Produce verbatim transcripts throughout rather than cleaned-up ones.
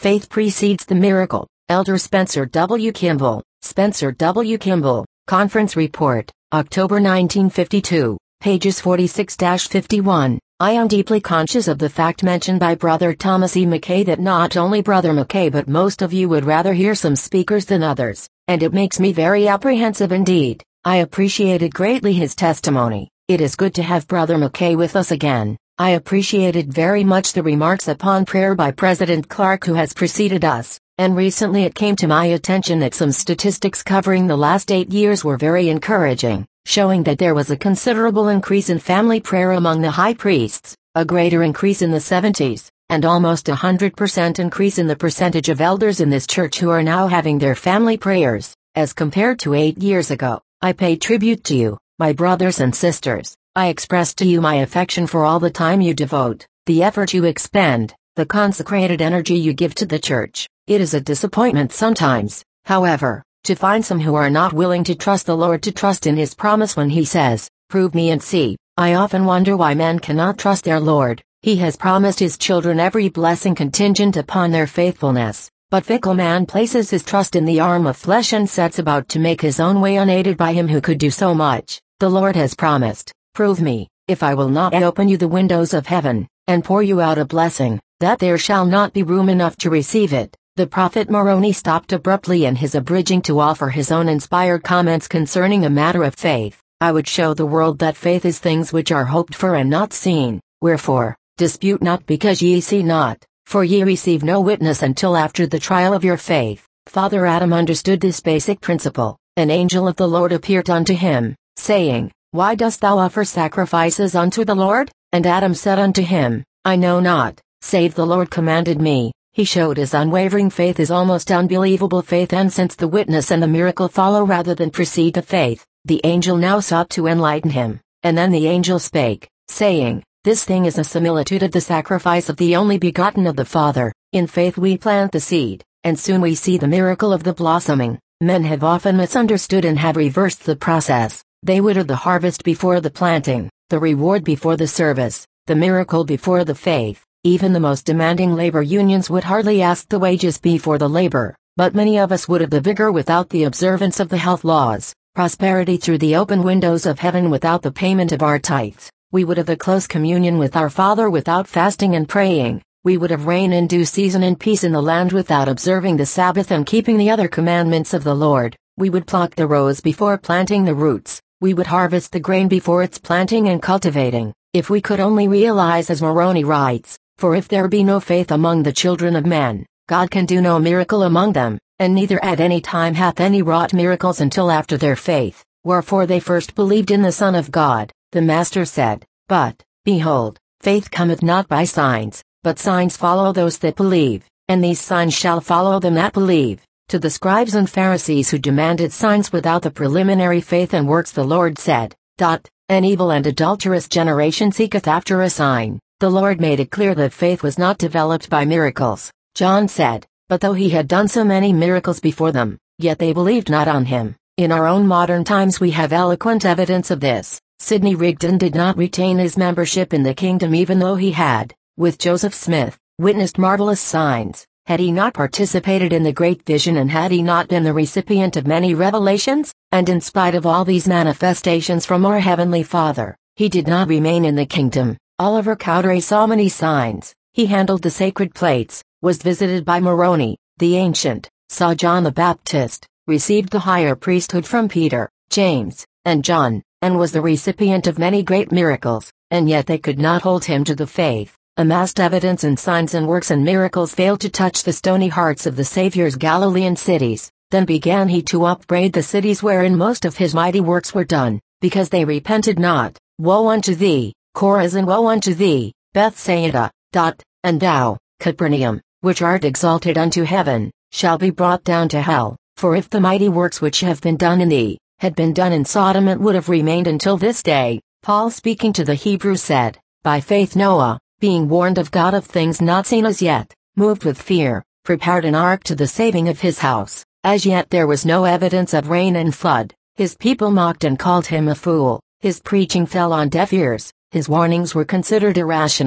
Faith precedes the miracle. Elder Spencer W. Kimball, Spencer W. Kimball, Conference Report, October nineteen fifty-two, pages forty-six to fifty-one. I am deeply conscious of the fact mentioned by Brother Thomas E. McKay that not only Brother McKay but most of you would rather hear some speakers than others, and it makes me very apprehensive indeed. I appreciated greatly his testimony. It is good to have Brother McKay with us again. I appreciated very much the remarks upon prayer by President Clark who has preceded us, and recently it came to my attention that some statistics covering the last eight years were very encouraging, showing that there was a considerable increase in family prayer among the high priests, a greater increase in the seventies, and almost a hundred percent increase in the percentage of elders in this church who are now having their family prayers, as compared to eight years ago. I pay tribute to you, my brothers and sisters. I express to you my affection for all the time you devote, the effort you expend, the consecrated energy you give to the church. It is a disappointment sometimes, however, to find some who are not willing to trust the Lord, to trust in His promise when He says, "Prove me and see." I often wonder why men cannot trust their Lord. He has promised His children every blessing contingent upon their faithfulness, but fickle man places his trust in the arm of flesh and sets about to make his own way unaided by Him who could do so much. The Lord has promised, "Prove me, if I will not open you the windows of heaven, and pour you out a blessing, that there shall not be room enough to receive it." The prophet Moroni stopped abruptly in his abridging to offer his own inspired comments concerning a matter of faith. I would show the world that faith is things which are hoped for and not seen. Wherefore, dispute not because ye see not, for ye receive no witness until after the trial of your faith. Father Adam understood this basic principle. An angel of the Lord appeared unto him, saying, "Why dost thou offer sacrifices unto the Lord?" And Adam said unto him, "I know not, save the Lord commanded me." He showed his unwavering faith, his almost unbelievable faith, and since the witness and the miracle follow rather than precede the faith, the angel now sought to enlighten him. And then the angel spake, saying, "This thing is a similitude of the sacrifice of the only begotten of the Father." In faith we plant the seed, and soon we see the miracle of the blossoming. Men have often misunderstood and have reversed the process. They would have the harvest before the planting, the reward before the service, the miracle before the faith. Even the most demanding labor unions would hardly ask the wages before the labor, but many of us would have the vigor without the observance of the health laws, prosperity through the open windows of heaven without the payment of our tithes. We would have the close communion with our Father without fasting and praying. We would have rain in due season and peace in the land without observing the Sabbath and keeping the other commandments of the Lord. We would pluck the rows before planting the roots. We would harvest the grain before its planting and cultivating. If we could only realize, as Moroni writes, "For if there be no faith among the children of men, God can do no miracle among them, and neither at any time hath any wrought miracles until after their faith. Wherefore they first believed in the Son of God." The Master said, "But, behold, faith cometh not by signs, but signs follow those that believe, and these signs shall follow them that believe." To the scribes and Pharisees who demanded signs without the preliminary faith and works, the Lord said, Dot, "An evil and adulterous generation seeketh after a sign." The Lord made it clear that faith was not developed by miracles. John said, "But though he had done so many miracles before them, yet they believed not on him." In our own modern times we have eloquent evidence of this. Sidney Rigdon did not retain his membership in the kingdom even though he had, with Joseph Smith, witnessed marvelous signs. Had he not participated in the great vision, and had he not been the recipient of many revelations? And in spite of all these manifestations from our Heavenly Father, he did not remain in the kingdom. Oliver Cowdery saw many signs. He handled the sacred plates, was visited by Moroni, the ancient, saw John the Baptist, received the higher priesthood from Peter, James, and John, and was the recipient of many great miracles, and yet they could not hold him to the faith. Amassed evidence and signs and works and miracles failed to touch the stony hearts of the Saviour's Galilean cities. Then began he to upbraid the cities wherein most of his mighty works were done, because they repented not. "Woe unto thee, Chorazin! Woe unto thee, Bethsaida! Dot, and thou, Capernaum, which art exalted unto heaven, shall be brought down to hell. For if the mighty works which have been done in thee, had been done in Sodom, it would have remained until this day." Paul, speaking to the Hebrews, said, "By faith Noah, being warned of God of things not seen as yet, moved with fear, prepared an ark to the saving of his house. As yet there was no evidence of rain and flood. His people mocked and called him a fool. His preaching fell on deaf ears. His warnings were considered irrational.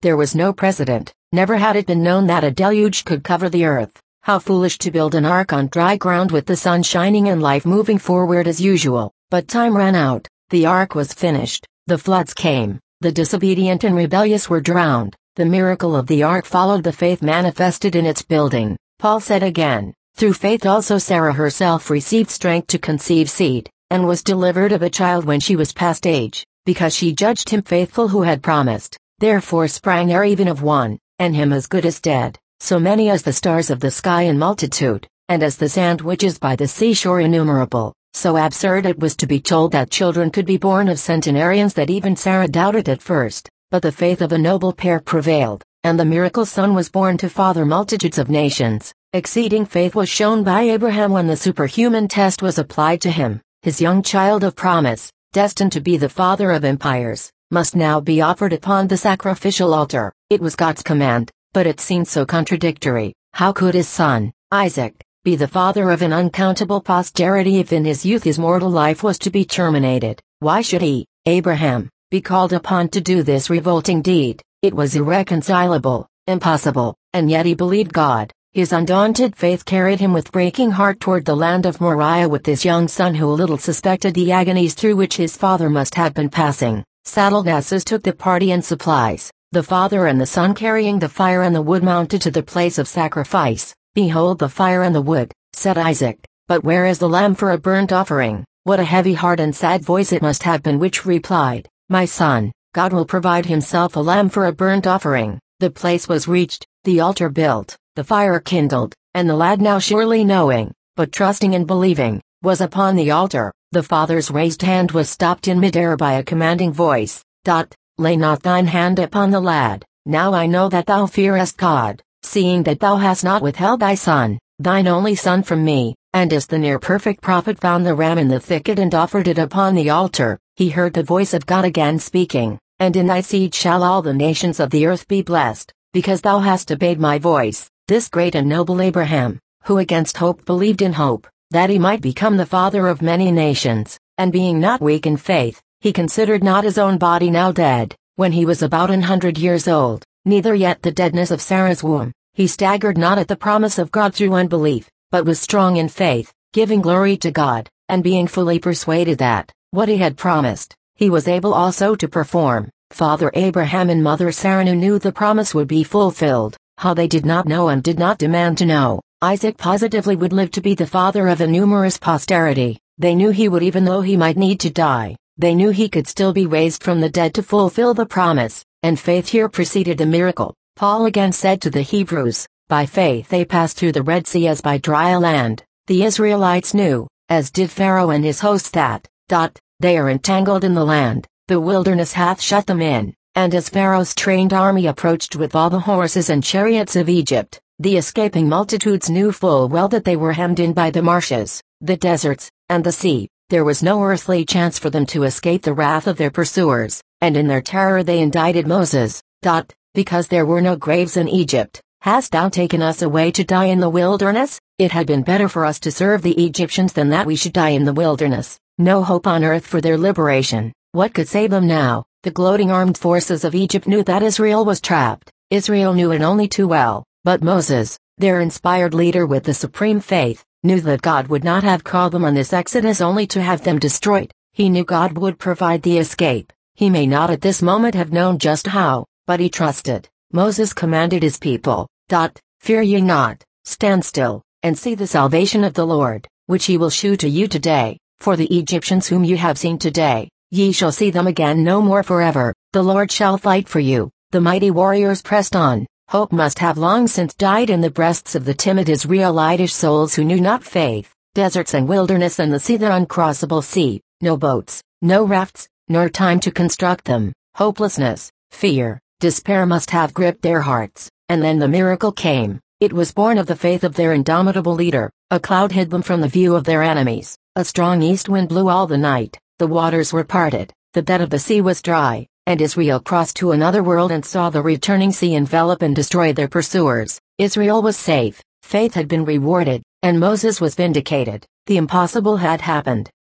There was no precedent. Never had it been known that a deluge could cover the earth. How foolish to build an ark on dry ground with the sun shining and life moving forward as usual. But time ran out. The ark was finished. The floods came. The disobedient and rebellious were drowned. The miracle of the ark followed the faith manifested in its building. Paul said again, through faith also Sarah herself received strength to conceive seed, and was delivered of a child when she was past age, because she judged him faithful who had promised. Therefore sprang there even of one, and him as good as dead, so many as the stars of the sky in multitude, and as the sand which is by the seashore innumerable. So absurd it was to be told that children could be born of centenarians that even Sarah doubted at first, but the faith of a noble pair prevailed, and the miracle son was born to father multitudes of nations. Exceeding faith was shown by Abraham when the superhuman test was applied to him. His young child of promise, destined to be the father of empires, must now be offered upon the sacrificial altar. It was God's command, but it seemed so contradictory. How could his son, Isaac, be the father of an uncountable posterity if in his youth his mortal life was to be terminated? Why should he, Abraham, be called upon to do this revolting deed? It was irreconcilable, impossible, and yet he believed God. His undaunted faith carried him with breaking heart toward the land of Moriah with this young son who little suspected the agonies through which his father must have been passing. Saddled asses took the party and supplies, the father and the son carrying the fire and the wood mounted to the place of sacrifice. Behold the fire and the wood, said Isaac, but where is the lamb for a burnt offering? What a heavy heart and sad voice it must have been which replied, my son, God will provide himself a lamb for a burnt offering. The place was reached, the altar built, the fire kindled, and the lad now surely knowing, but trusting and believing, was upon the altar. The father's raised hand was stopped in midair by a commanding voice. Dot, lay not thine hand upon the lad, now I know that thou fearest God, seeing that thou hast not withheld thy son, thine only son from me. And as the near perfect prophet found the ram in the thicket and offered it upon the altar, he heard the voice of God again speaking, and in thy seed shall all the nations of the earth be blessed, because thou hast obeyed my voice. This great and noble Abraham, who against hope believed in hope, that he might become the father of many nations, and being not weak in faith, he considered not his own body now dead, when he was about an hundred years old, neither yet the deadness of Sarah's womb. He staggered not at the promise of God through unbelief, but was strong in faith, giving glory to God, and being fully persuaded that, what he had promised, he was able also to perform. Father Abraham and Mother Sarah knew the promise would be fulfilled. How they did not know and did not demand to know. Isaac positively would live to be the father of a numerous posterity. They knew he would even though he might need to die. They knew he could still be raised from the dead to fulfill the promise, and faith here preceded the miracle. Paul again said to the Hebrews, by faith they passed through the Red Sea as by dry land. The Israelites knew, as did Pharaoh and his hosts that, dot, they are entangled in the land, the wilderness hath shut them in. And as Pharaoh's trained army approached with all the horses and chariots of Egypt, the escaping multitudes knew full well that they were hemmed in by the marshes, the deserts, and the sea. There was no earthly chance for them to escape the wrath of their pursuers, and in their terror they indicted Moses, dot, because there were no graves in Egypt, hast thou taken us away to die in the wilderness? It had been better for us to serve the Egyptians than that we should die in the wilderness. No hope on earth for their liberation. What could save them now? The gloating armed forces of Egypt knew that Israel was trapped. Israel knew it only too well, but Moses, their inspired leader with the supreme faith, knew that God would not have called them on this exodus only to have them destroyed. He knew God would provide the escape. He may not at this moment have known just how, but he trusted. Moses commanded his people, dot, fear ye not, stand still, and see the salvation of the Lord, which he will shew to you today. For the Egyptians whom you have seen today, ye shall see them again no more forever. The Lord shall fight for you. The mighty warriors pressed on. Hope must have long since died in the breasts of the timid Israelitish souls who knew not faith. Deserts and wilderness and the sea, the uncrossable sea, no boats, no rafts, nor time to construct them. Hopelessness, fear, despair must have gripped their hearts, and then the miracle came. It was born of the faith of their indomitable leader. A cloud hid them from the view of their enemies. A strong east wind blew all the night. The waters were parted, the bed of the sea was dry, and Israel crossed to another world and saw the returning sea envelop and destroy their pursuers. Israel was safe, faith had been rewarded, and Moses was vindicated. The impossible had happened.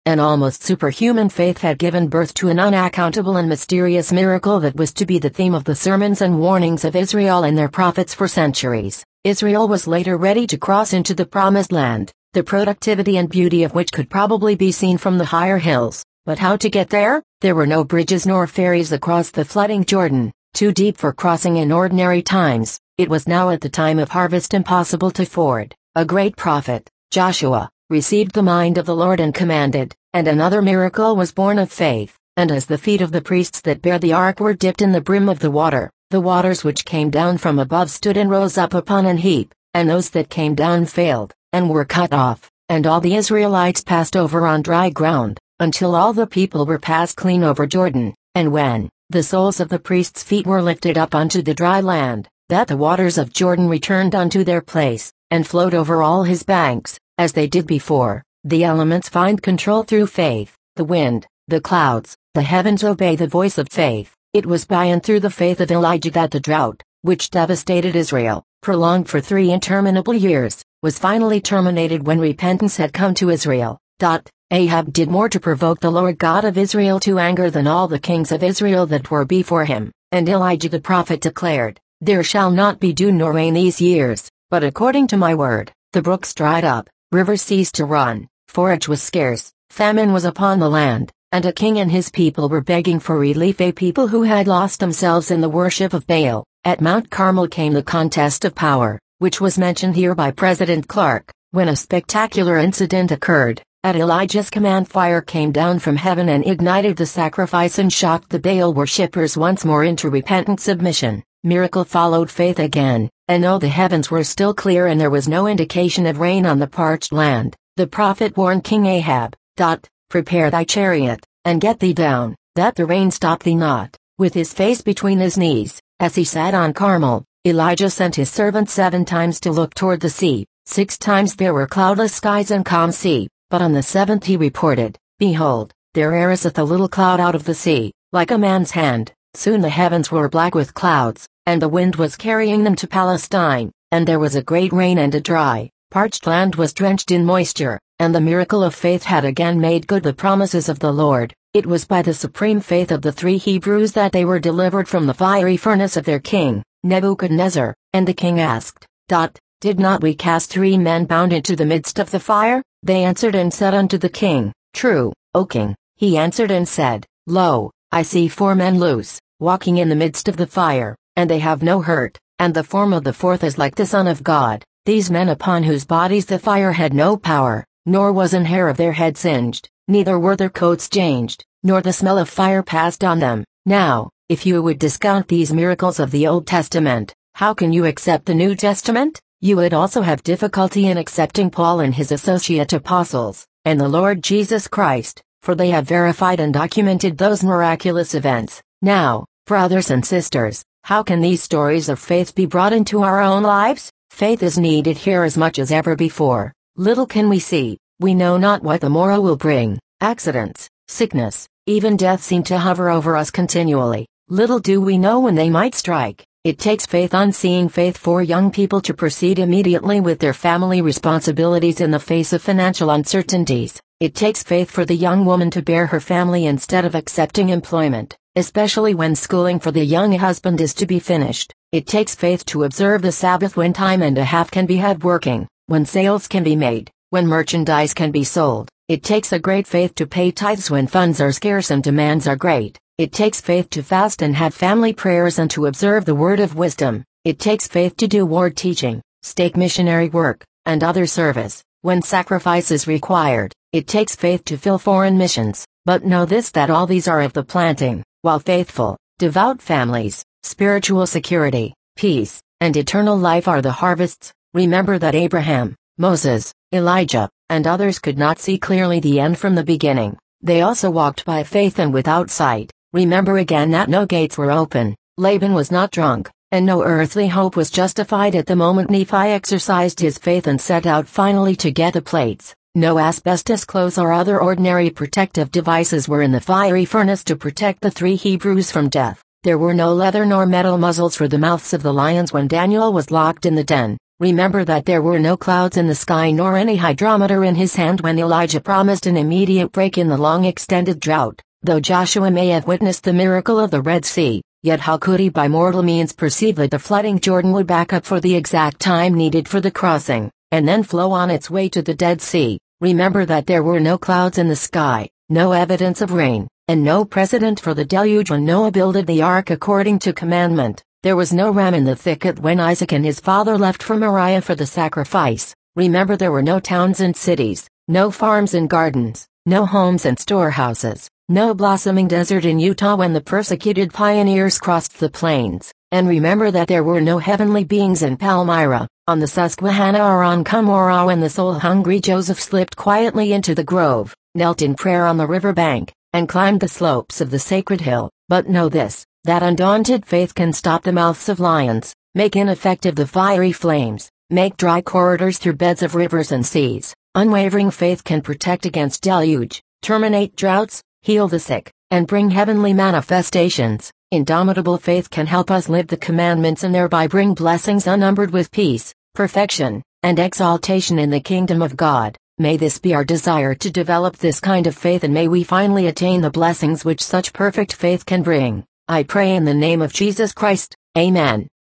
An almost superhuman faith had given birth to an unaccountable and mysterious miracle that was to be the theme of the sermons and warnings of Israel and their prophets for centuries. Israel was later ready to cross into the Promised Land, the productivity and beauty of which could probably be seen from the higher hills. But how to get there? There were no bridges nor ferries across the flooding Jordan, too deep for crossing in ordinary times. It was now at the time of harvest impossible to ford. A great prophet, Joshua, received the mind of the Lord and commanded, and another miracle was born of faith. And as the feet of the priests that bear the ark were dipped in the brim of the water, the waters which came down from above stood and rose up upon an heap, and those that came down failed, and were cut off, and all the Israelites passed over on dry ground, until all the people were passed clean over Jordan. And when the soles of the priests' feet were lifted up unto the dry land, that the waters of Jordan returned unto their place, and flowed over all his banks, as they did before. The elements find control through faith, the wind, the clouds, the heavens obey the voice of faith. It was by and through the faith of Elijah that the drought, which devastated Israel, prolonged for three interminable years, was finally terminated when repentance had come to Israel. Ahab did more to provoke the Lord God of Israel to anger than all the kings of Israel that were before him, and Elijah the prophet declared, "There shall not be dew nor rain these years, but according to my word." The brooks dried up, rivers ceased to run, forage was scarce, famine was upon the land, and a king and his people were begging for relief, a people who had lost themselves in the worship of Baal. At Mount Carmel came the contest of power, which was mentioned here by President Clark, when a spectacular incident occurred. At Elijah's command, fire came down from heaven and ignited the sacrifice and shocked the Baal worshippers once more into repentant submission. Miracle followed faith again, and though the heavens were still clear and there was no indication of rain on the parched land, the prophet warned King Ahab, "Prepare thy chariot, and get thee down, that the rain stop thee not." With his face between his knees, as he sat on Carmel, Elijah sent his servant seven times to look toward the sea. Six times there were cloudless skies and calm sea. But on the seventh he reported, "Behold, there ariseth a little cloud out of the sea, like a man's hand." Soon the heavens were black with clouds, and the wind was carrying them to Palestine, and there was a great rain, and a dry, parched land was drenched in moisture, and the miracle of faith had again made good the promises of the Lord. It was by the supreme faith of the three Hebrews that they were delivered from the fiery furnace of their king, Nebuchadnezzar. And the king asked, "Did not we cast three men bound into the midst of the fire?" They answered and said unto the king, "True, O king." He answered and said, "Lo, I see four men loose, walking in the midst of the fire, and they have no hurt, and the form of the fourth is like the Son of God. These men upon whose bodies the fire had no power, nor was an hair of their head singed, neither were their coats changed, nor the smell of fire passed on them." Now, if you would discount these miracles of the Old Testament, how can you accept the New Testament? You would also have difficulty in accepting Paul and his associate apostles, and the Lord Jesus Christ, for they have verified and documented those miraculous events. Now, brothers and sisters, how can these stories of faith be brought into our own lives? Faith is needed here as much as ever before. Little can we see, we know not what the morrow will bring. Accidents, sickness, even death seem to hover over us continually. Little do we know when they might strike. It takes faith, unseeing faith, for young people to proceed immediately with their family responsibilities in the face of financial uncertainties. It takes faith for the young woman to bear her family instead of accepting employment, especially when schooling for the young husband is to be finished. It takes faith to observe the Sabbath when time and a half can be had working, when sales can be made, when merchandise can be sold. It takes a great faith to pay tithes when funds are scarce and demands are great. It takes faith to fast and have family prayers and to observe the word of wisdom. It takes faith to do word teaching, stake missionary work, and other service, when sacrifice is required. It takes faith to fill foreign missions. But know this, that all these are of the planting, while faithful, devout families, spiritual security, peace, and eternal life are the harvests. Remember that Abraham, Moses, Elijah, and others could not see clearly the end from the beginning. They also walked by faith and without sight. Remember again that no gates were open, Laban was not drunk, and no earthly hope was justified at the moment Nephi exercised his faith and set out finally to get the plates. No asbestos clothes or other ordinary protective devices were in the fiery furnace to protect the three Hebrews from death. There were no leather nor metal muzzles for the mouths of the lions when Daniel was locked in the den. Remember that there were no clouds in the sky nor any hydrometer in his hand when Elijah promised an immediate break in the long extended drought. Though Joshua may have witnessed the miracle of the Red Sea, yet how could he by mortal means perceive that the flooding Jordan would back up for the exact time needed for the crossing, and then flow on its way to the Dead Sea? Remember that there were no clouds in the sky, no evidence of rain, and no precedent for the deluge when Noah builded the ark according to commandment. There was no ram in the thicket when Isaac and his father left for Moriah for the sacrifice. Remember there were no towns and cities, no farms and gardens, no homes and storehouses, no blossoming desert in Utah when the persecuted pioneers crossed the plains. And remember that there were no heavenly beings in Palmyra, on the Susquehanna or on Cumorah when the soul-hungry Joseph slipped quietly into the grove, knelt in prayer on the river bank, and climbed the slopes of the sacred hill. But know this, that undaunted faith can stop the mouths of lions, make ineffective the fiery flames, make dry corridors through beds of rivers and seas. Unwavering faith can protect against deluge, terminate droughts, heal the sick, and bring heavenly manifestations. Indomitable faith can help us live the commandments and thereby bring blessings unnumbered with peace, perfection, and exaltation in the kingdom of God. May this be our desire to develop this kind of faith, and may we finally attain the blessings which such perfect faith can bring. I pray in the name of Jesus Christ. Amen.